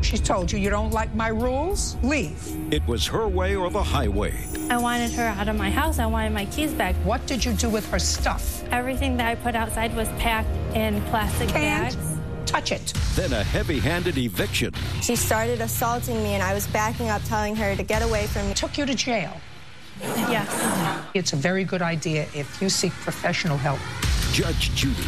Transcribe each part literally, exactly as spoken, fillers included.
She told you, you don't like my rules? Leave. It was her way or the highway. I wanted her out of my house. I wanted my keys back. What did you do with her stuff? Everything that I put outside was packed in plastic Can't bags. touch it. Then a heavy-handed eviction. She started assaulting me, and I was backing up, telling her to get away from me. Took you to jail. Yes. It's a very good idea if you seek professional help. Judge Judy.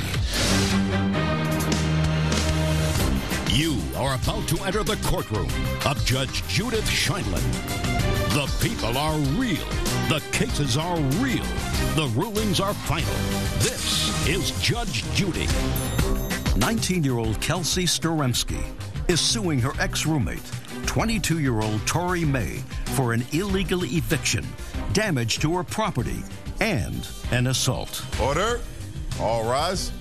You are about to enter the courtroom of Judge Judith Sheindlin. The people are real. The cases are real. The rulings are final. This is Judge Judy. nineteen-year-old Kelsey Staremski is suing her ex-roommate, twenty-two-year-old Tori May, for an illegal eviction, damage to her property, and an assault. Order. All rise.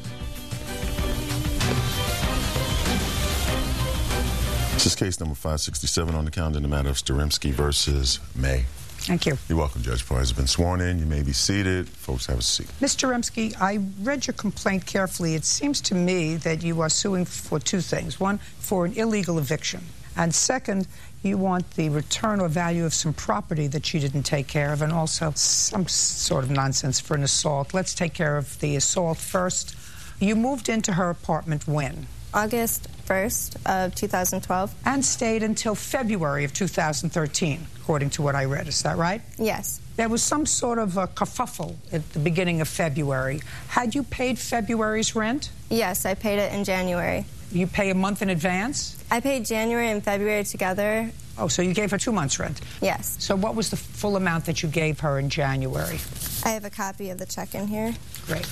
This is case number five sixty-seven on the calendar in the matter of Staremski versus May. Thank you. You're welcome, Judge. Parties have been sworn in. You may be seated. Folks, have a seat. Mister Staremski, I read your complaint carefully. It seems to me that you are suing for two things. One, for an illegal eviction. And second, you want the return or value of some property that she didn't take care of, and also some sort of nonsense for an assault. Let's take care of the assault first. You moved into her apartment when? August first of two thousand twelve. And stayed until February of two thousand thirteen, according to what I read. Is that right? Yes. There was some sort of a kerfuffle at the beginning of February. Had you paid February's rent? Yes, I paid it in January. You pay a month in advance? I paid January and February together. Oh, so you gave her two months' rent? Yes. So what was the full amount that you gave her in January? I have a copy of the check in here. Great.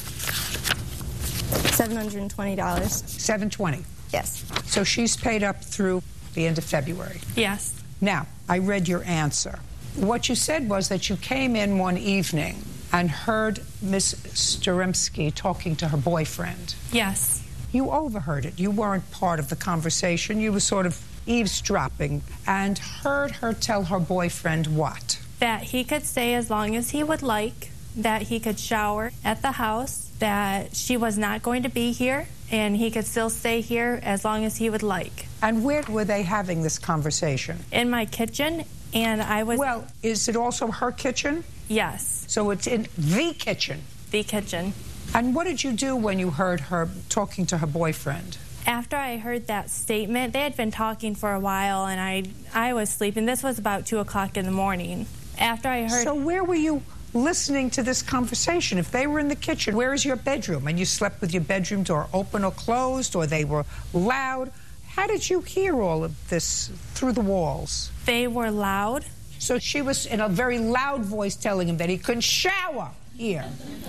seven hundred twenty dollars. seven hundred twenty dollars? Yes. So she's paid up through the end of February? Yes. Now, I read your answer. What you said was that you came in one evening and heard Miss Staremski talking to her boyfriend. Yes. You overheard it. You weren't part of the conversation. You were sort of eavesdropping and heard her tell her boyfriend what? That he could stay as long as he would like, that he could shower at the house, that she was not going to be here, and he could still stay here as long as he would like. And where were they having this conversation? In my kitchen, and I was... Well, is it also her kitchen? Yes. So it's in the kitchen? The kitchen. And what did you do when you heard her talking to her boyfriend? After I heard that statement, they had been talking for a while, and I I was sleeping. This was about two o'clock in the morning. After I heard... So where were you listening to this conversation? If they were in the kitchen, where is your bedroom? And you slept with your bedroom door open or closed, or they were loud? How did you hear all of this through the walls? They were loud. So she was in a very loud voice telling him that he couldn't shower here.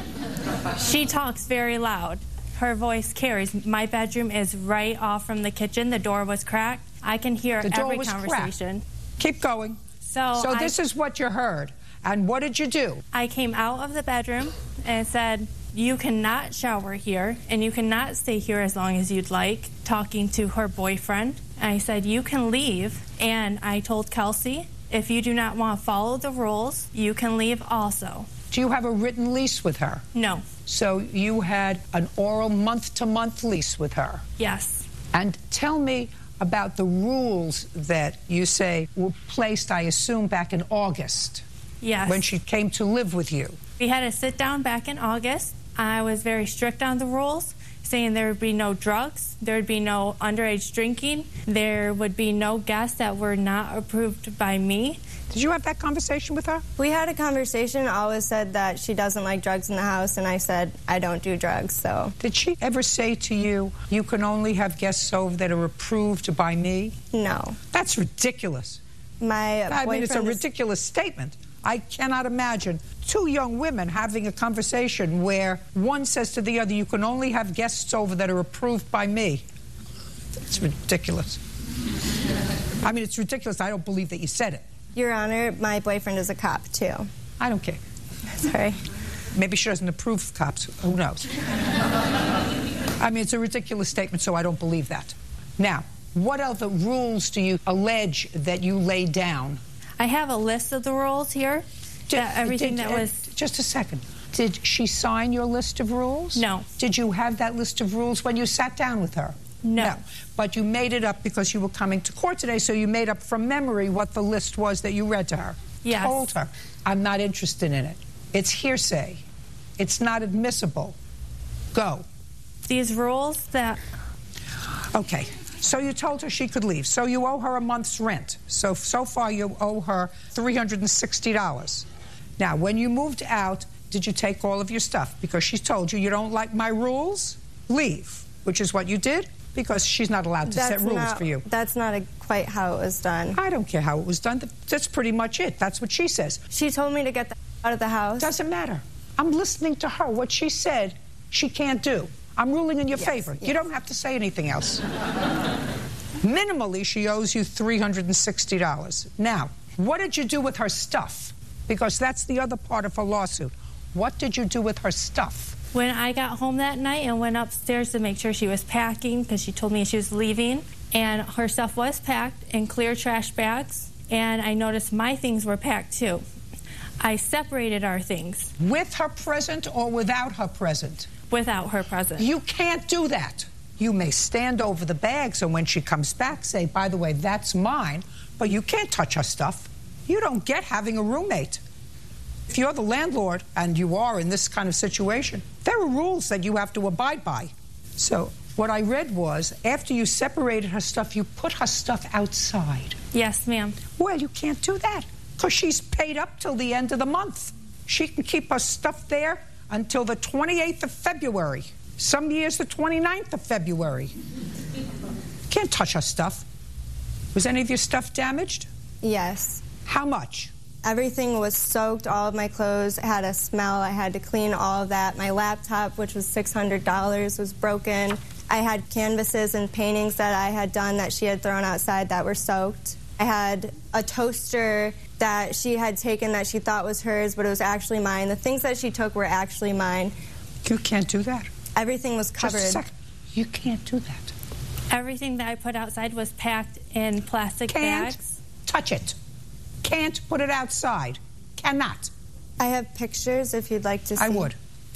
She talks very loud. Her voice carries. My bedroom is right off from the kitchen. The door was cracked. I can hear the door every was conversation. Cracked. Keep going. So, so I, this is what you heard. And what did you do? I came out of the bedroom and said, you cannot shower here, and you cannot stay here as long as you'd like, talking to her boyfriend. And I said, you can leave. And I told Kelsey, if you do not want to follow the rules, you can leave also. Do you have a written lease with her? No. So you had an oral month-to-month lease with her? Yes. And tell me about the rules that you say were placed, I assume, back in August. Yes. When she came to live with you. We had a sit down back in August. I was very strict on the rules, saying there would be no drugs, there would be no underage drinking, there would be no guests that were not approved by me. Did you have that conversation with her? We had a conversation. I always said that she doesn't like drugs in the house, and I said I don't do drugs, so. Did she ever say to you, you can only have guests over that are approved by me? No. That's ridiculous. My I mean, it's a is... ridiculous statement. I cannot imagine two young women having a conversation where one says to the other, you can only have guests over that are approved by me. It's ridiculous. I mean, it's ridiculous. I don't believe that you said it. Your Honor, my boyfriend is a cop, too. I don't care. Sorry. Maybe she doesn't approve of cops. Who knows? I mean, it's a ridiculous statement, so I don't believe that. Now, what other rules do you allege that you laid down? I have a list of the rules here. Did, that everything did, that uh, was... Just a second. Did she sign your list of rules? No. Did you have that list of rules when you sat down with her? No. But you made it up because you were coming to court today, so you made up from memory what the list was that you read to her. Yes. Told her, I'm not interested in it. It's hearsay. It's not admissible. Go. These rules that... Okay. So you told her she could leave. So you owe her a month's rent. So, so far you owe her three hundred sixty dollars. Now, when you moved out, did you take all of your stuff? Because she's told you, you don't like my rules? Leave. Which is what you did? Because she's not allowed to that's set rules not, for you. That's not a, quite how it was done. I don't care how it was done. That's pretty much it. That's what she says. She told me to get the out of the house. Doesn't matter. I'm listening to her. What she said, she can't do. I'm ruling in your yes, favor. Yes. You don't have to say anything else. Minimally, she owes you three hundred sixty dollars. Now, what did you do with her stuff? Because that's the other part of her lawsuit. What did you do with her stuff? When I got home that night and went upstairs to make sure she was packing, because she told me she was leaving, and her stuff was packed in clear trash bags, and I noticed my things were packed too. I separated our things. With her present or without her present? Without her present. You can't do that. You may stand over the bags and when she comes back say, by the way, that's mine, but you can't touch her stuff. You don't get having a roommate. If you're the landlord, and you are in this kind of situation, there are rules that you have to abide by. So what I read was, after you separated her stuff, you put her stuff outside. Yes, ma'am. Well, you can't do that, because she's paid up till the end of the month. She can keep her stuff there until the twenty-eighth of February. Some years the twenty-ninth of February. Can't touch her stuff. Was any of your stuff damaged? Yes. How much? Everything was soaked. All of my clothes had a smell. I had to clean all of that. My laptop, which was six hundred dollars, was broken. I had canvases and paintings that I had done that she had thrown outside that were soaked. I had a toaster that she had taken that she thought was hers, but it was actually mine. The things that she took were actually mine. You can't do that. Everything was covered. Just a second. You can't do that. Everything that I put outside was packed in plastic Can't bags. touch it. Can't put it outside. Cannot. I have pictures if you'd like to see. I would.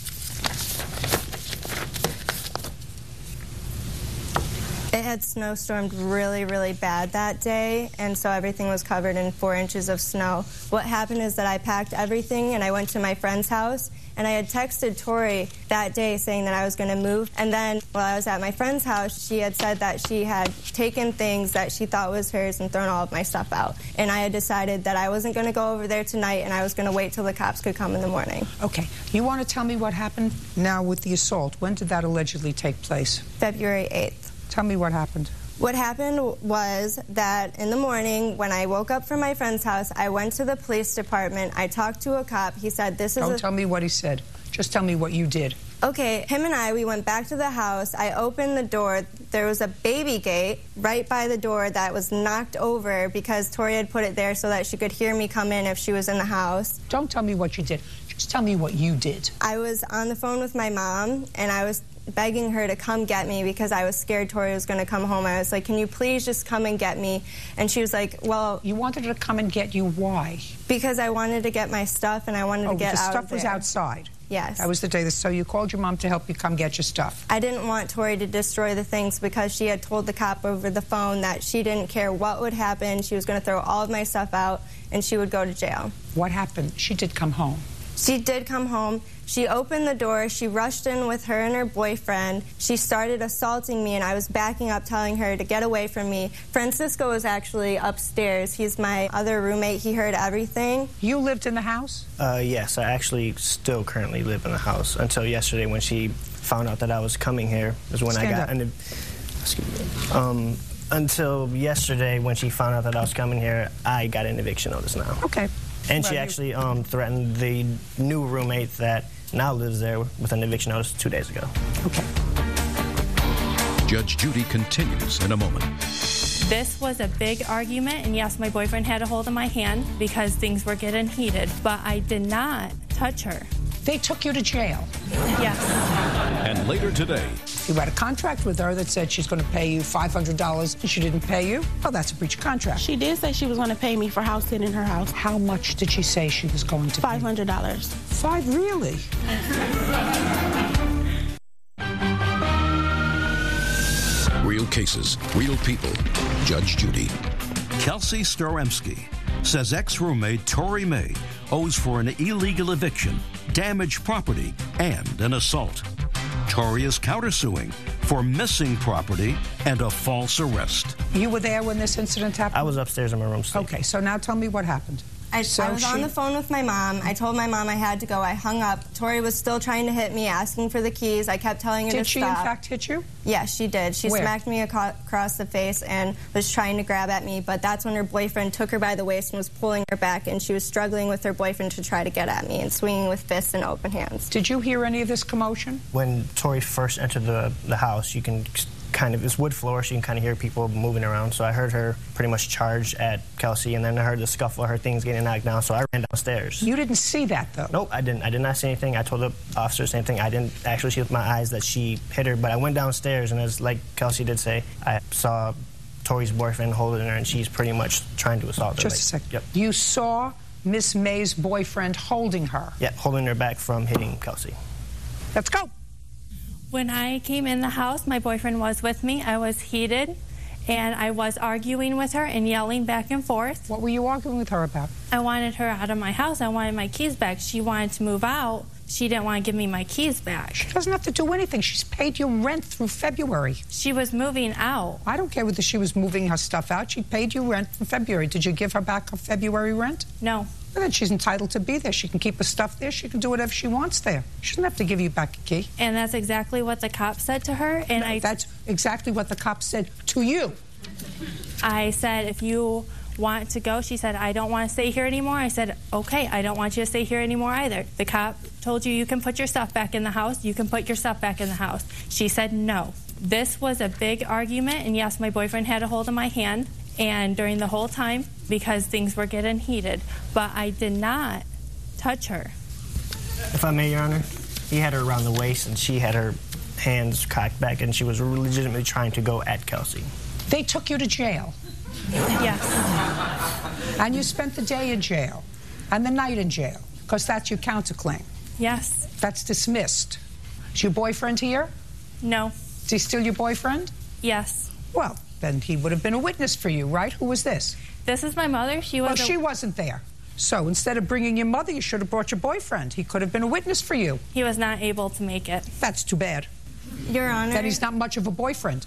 It had snowstormed really, really bad that day, and so everything was covered in four inches of snow. What happened is that I packed everything, and I went to my friend's house, and I had texted Tori that day saying that I was going to move. And then while I was at my friend's house, she had said that she had taken things that she thought was hers and thrown all of my stuff out. And I had decided that I wasn't going to go over there tonight, and I was going to wait till the cops could come in the morning. Okay. You want to tell me what happened now with the assault? When did that allegedly take place? February eighth. Tell me what happened. What happened was that in the morning, when I woke up from my friend's house, I went to the police department. I talked to a cop. He said, this is Don't a... tell me what he said. Just tell me what you did. Okay, him and I, we went back to the house. I opened the door. There was a baby gate right by the door that was knocked over because Tori had put it there so that she could hear me come in if she was in the house. Don't tell me what you did. Just tell me what you did. I was on the phone with my mom, and I was begging her to come get me because I was scared Tori was going to come home. I was like, can you please just come and get me? And she was like, well... You wanted her to come and get you. Why? Because I wanted to get my stuff, and I wanted oh, to get the out stuff of there. was outside? Yes. That was the day. That, so you called your mom to help you come get your stuff? I didn't want Tori to destroy the things because she had told the cop over the phone that she didn't care what would happen. She was going to throw all of my stuff out, and she would go to jail. What happened? She did come home. She did come home. She opened the door. She rushed in with her and her boyfriend. She started assaulting me, and I was backing up, telling her to get away from me. Francisco was actually upstairs. He's my other roommate. He heard everything. You lived in the house? Uh, yes, I actually still currently live in the house until yesterday when she found out that I was coming here. Is when Stand I got. up. An, excuse me. Um, until yesterday when she found out that I was coming here, I got an eviction notice now. Okay. And Well, she you- actually um, threatened the new roommate that now lives there with an eviction notice two days ago. Okay. Judge Judy continues in a moment. This was a big argument, and yes, my boyfriend had a hold of my hand because things were getting heated, but I did not touch her. They took you to jail? Yes. And later today, You had a contract with her that said she's going to pay you five hundred dollars, and she didn't pay you? Well, that's a breach of contract. She did say she was going to pay me for house sitting in her house. How much did she say she was going to pay? five hundred dollars. Five, really? Real cases, real people. Judge Judy. Kelsey Storemski says ex-roommate Tori May owes for an illegal eviction, damaged property, and an assault. Tori is countersuing for missing property and a false arrest. You were there when this incident happened? I was upstairs in my room sleeping. Okay, so now tell me what happened. I, so I was she... on the phone with my mom. I told my mom I had to go. I hung up. Tori was still trying to hit me, asking for the keys. I kept telling her did to she, stop. Did she, in fact, hit you? Yeah, she did. She Where? smacked me aco across the face and was trying to grab at me, but that's when her boyfriend took her by the waist and was pulling her back, and she was struggling with her boyfriend to try to get at me and swinging with fists and open hands. Did you hear any of this commotion? When Tori first entered the, the house, you can kind of, it's wood floor, so you can kind of hear people moving around. So I heard her pretty much charge at Kelsey, and then I heard the scuffle, her things getting knocked down, so I ran downstairs. You didn't see that, though? Nope, I didn't. I did not see anything. I told the officer the same thing. I didn't actually see with my eyes that she hit her, but I went downstairs, and as like Kelsey did say, I saw Tori's boyfriend holding her, and she's pretty much trying to assault her. Just like, a second. Yep. You saw Miss May's boyfriend holding her? Yep, holding her back from hitting Kelsey. Let's go. When I came in the house, my boyfriend was with me. I was heated, and I was arguing with her and yelling back and forth. What were you arguing with her about? I wanted her out of my house. I wanted my keys back. She wanted to move out. She didn't want to give me my keys back. She doesn't have to do anything. She's paid you rent through February. She was moving out. I don't care whether she was moving her stuff out. She paid you rent from February. Did you give her back her February rent? No. Well, then she's entitled to be there. She can keep her stuff there. She can do whatever she wants there. She doesn't have to give you back a key. And that's exactly what the cop said to her. And no, I. That's exactly what the cop said to you. I said, if you want to go, she said, I don't want to stay here anymore. I said, okay, I don't want you to stay here anymore either. The cop told you you can put your stuff back in the house. You can put your stuff back in the house. She said no. This was a big argument, and yes, my boyfriend had a hold of my hand, and during the whole time, because things were getting heated, but I did not touch her. If I may, Your Honor, he had her around the waist, and she had her hands cocked back, and she was legitimately trying to go at Kelsey. They took you to jail. Yes. And you spent the day in jail and the night in jail, because that's your counterclaim. Yes. That's dismissed. Is your boyfriend here? No. Is he still your boyfriend? Yes. Well, then he would have been a witness for you, right? Who was this? This is my mother. She was. Well, a... she wasn't there. So instead of bringing your mother, you should have brought your boyfriend. He could have been a witness for you. He was not able to make it. That's too bad. Your Honor. That he's not much of a boyfriend.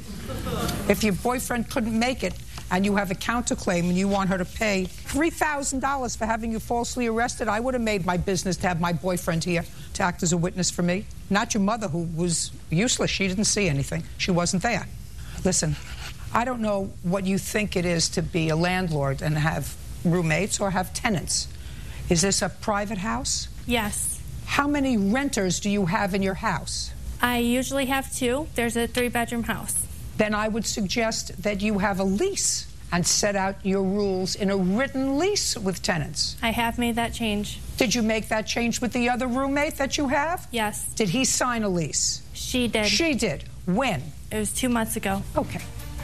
If your boyfriend couldn't make it and you have a counterclaim and you want her to pay three thousand dollars for having you falsely arrested, I would have made my business to have my boyfriend here to act as a witness for me. Not your mother, who was useless. She didn't see anything. She wasn't there. Listen, I don't know what you think it is to be a landlord and have roommates or have tenants. Is this a private house? Yes. How many renters do you have in your house? I usually have two. There's a three-bedroom house. Then I would suggest that you have a lease and set out your rules in a written lease with tenants. I have made that change. Did you make that change with the other roommate that you have? Yes. Did he sign a lease? She did. She did. When? It was two months ago. Okay.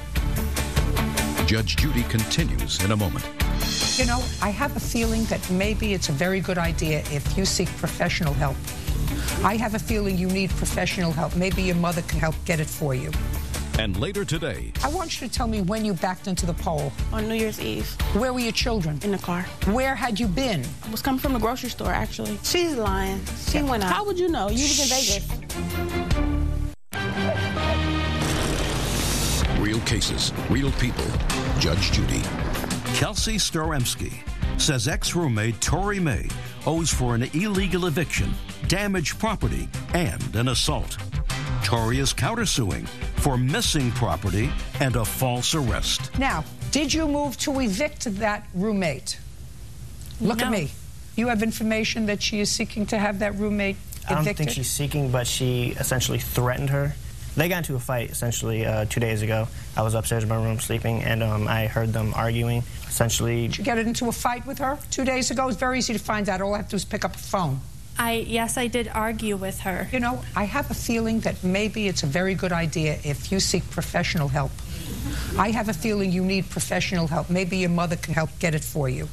Judge Judy continues in a moment. You know, I have a feeling that maybe it's a very good idea if you seek professional help. I have a feeling you need professional help. Maybe your mother can help get it for you. And later today, I want you to tell me when you backed into the pole. On New Year's Eve. Where were your children? In the car. Where had you been? I was coming from the grocery store, actually. She's lying. She went out. How would you know? You was in Vegas. Real cases, real people. Judge Judy. Kelsey Storemski says ex-roommate Tori May owes for an illegal eviction, damaged property, and an assault. Tori is countersuing for missing property and a false arrest. Now, did you move to evict that roommate? Look No. at me. You have information that she is seeking to have that roommate evicted? I don't think she's seeking, but she essentially threatened her. They got into a fight, essentially, uh, two days ago. I was upstairs in my room sleeping, and um, I heard them arguing. Essentially... Did you get into a fight with her two days ago? It's very easy to find out. All I have to do is pick up a phone. I yes, I did argue with her. You know, I have a feeling that maybe it's a very good idea if you seek professional help. I have a feeling you need professional help. Maybe your mother can help get it for you.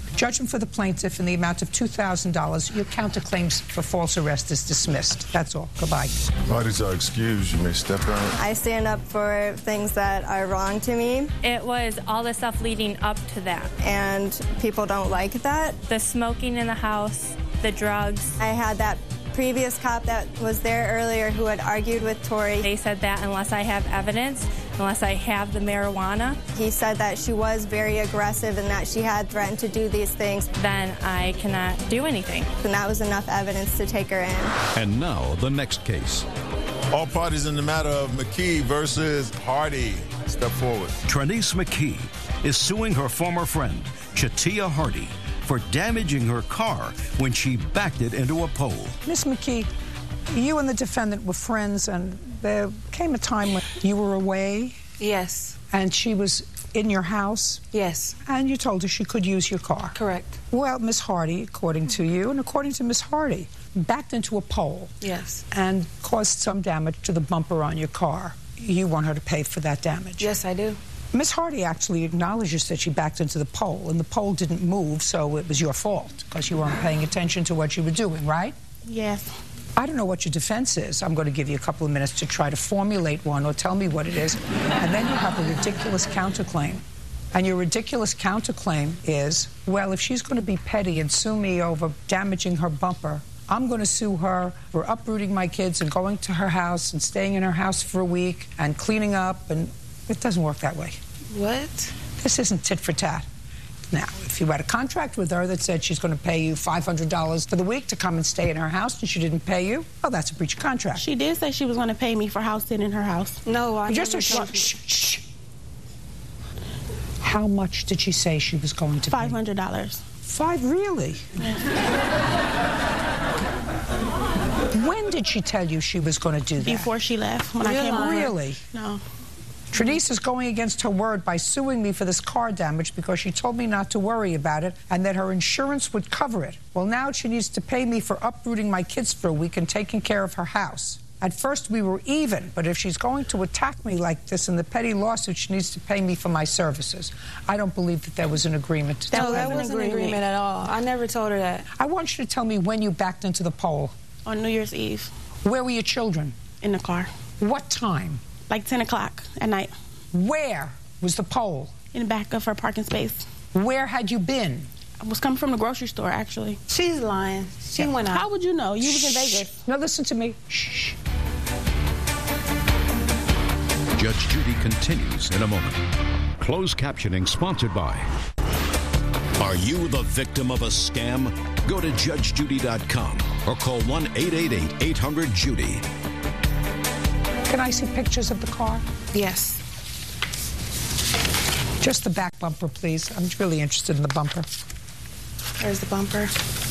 Judgment for the plaintiff in the amount of two thousand dollars. Your counterclaims for false arrest is dismissed. That's all. Goodbye. Parties are excused. You may step out. I stand up for things that are wrong to me. It was all the stuff leading up to that. And people don't like that. The smoking in the house, the drugs. I had that previous cop that was there earlier who had argued with Tori. They said that unless I have evidence, unless I have the marijuana. He said that she was very aggressive and that she had threatened to do these things. Then I cannot do anything. And that was enough evidence to take her in. And now the next case. All parties in the matter of McKee versus Hardy. Step forward. Trenice McKee is suing her former friend, Chatia Hardy, for damaging her car when she backed it into a pole. Miss McKee, you and the defendant were friends, and there came a time when you were away. Yes. And she was in your house. Yes. And you told her she could use your car. Correct. Well, Miss Hardy, according to you, and according to Miss Hardy, backed into a pole. Yes. And caused some damage to the bumper on your car. You want her to pay for that damage. Yes, I do. Miss Hardy actually acknowledges that she backed into the pole, and the pole didn't move, so it was your fault, because you weren't paying attention to what you were doing, right? Yes. I don't know what your defense is. I'm going to give you a couple of minutes to try to formulate one or tell me what it is, and then you have a ridiculous counterclaim. And your ridiculous counterclaim is, well, if she's going to be petty and sue me over damaging her bumper, I'm going to sue her for uprooting my kids and going to her house and staying in her house for a week and cleaning up, and it doesn't work that way. What? This isn't tit for tat. Now, if you had a contract with her that said she's going to pay you five hundred dollars for the week to come and stay in her house and she didn't pay you, well, that's a breach of contract. She did say she was going to pay me for house sitting in her house. No, I Just a never shh, shh, shh. How much did she say she was going to pay? five hundred dollars. Five, really? When did she tell you she was going to do that? Before she left, when really? I came over. Really? No. Trenice is going against her word by suing me for this car damage because she told me not to worry about it and that her insurance would cover it. Well, now she needs to pay me for uprooting my kids for a week and taking care of her house. At first, we were even, but if she's going to attack me like this in the petty lawsuit, she needs to pay me for my services. I don't believe that there was an agreement. To No, that wasn't an agreement at all. I never told her that. I want you to tell me when you backed into the pole. On New Year's Eve. Where were your children? In the car. What time? Like ten o'clock at night. Where was the pole? In the back of her parking space. Where had you been? I was coming from the grocery store, actually. She's lying. She yeah. went out. How would you know? You was in Vegas. No, listen to me. Shh. Judge Judy continues in a moment. Closed captioning sponsored by... Are you the victim of a scam? Go to judge judy dot com or call one eight eight eight, eight hundred, Judy. Can I see pictures of the car? Yes. Just the back bumper, please. I'm really interested in the bumper. There's the bumper.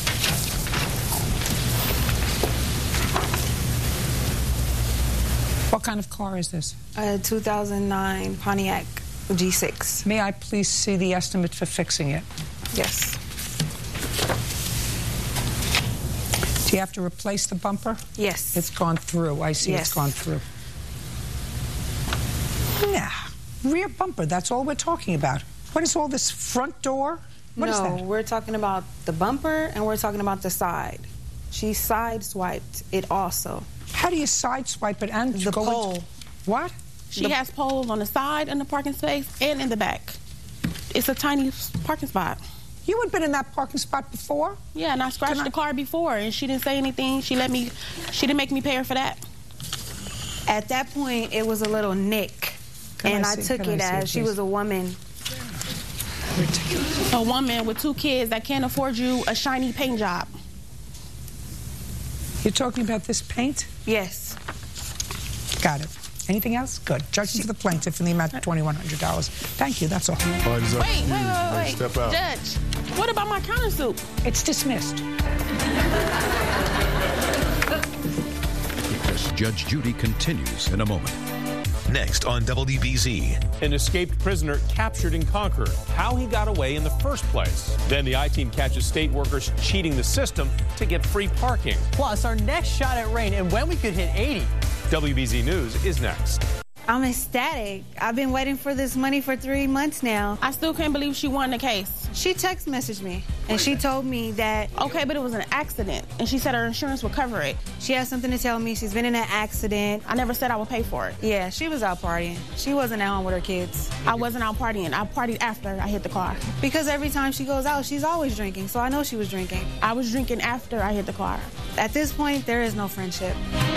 What kind of car is this? A two thousand nine Pontiac G six. May I please see the estimate for fixing it? Yes. Do you have to replace the bumper? Yes. It's gone through. I see. Yes. It's gone through. Yeah. Rear bumper, that's all we're talking about. What is all this front door? What no, is that? We're talking about the bumper and we're talking about the side. She sideswiped it also. How do you sideswipe it and the go pole? Into... What? She the... has poles on the side in the parking space and in the back. It's a tiny parking spot. You had been in that parking spot before? Yeah, and I scratched Can the I... car before, and she didn't say anything. She let me, she didn't make me pay her for that. At that point, it was a little nick, Can and I, I took Can it I as she was a woman. Ridiculous. A woman with two kids that can't afford you a shiny paint job. You're talking about this paint? Yes. Got it. Anything else? Good. Judgment to the plaintiff in the amount of twenty-one hundred dollars. Thank you. That's all. Wait, wait, wait, wait, wait. Step out. Judge, what about my countersuit? It's dismissed. Judge Judy continues in a moment. Next on W B Z. An escaped prisoner captured in Concord. How he got away in the first place. Then the I-Team catches state workers cheating the system to get free parking. Plus, our next shot at rain and when we could hit eighty. W B Z News is next. I'm ecstatic. I've been waiting for this money for three months now. I still can't believe she won the case. She text messaged me, and she told me that, okay, but it was an accident, and she said her insurance would cover it. She has something to tell me. She's been in an accident. I never said I would pay for it. Yeah, she was out partying. She wasn't at home with her kids. I wasn't out partying. I partied after I hit the car. Because every time she goes out, she's always drinking, so I know she was drinking. I was drinking after I hit the car. At this point, there is no friendship.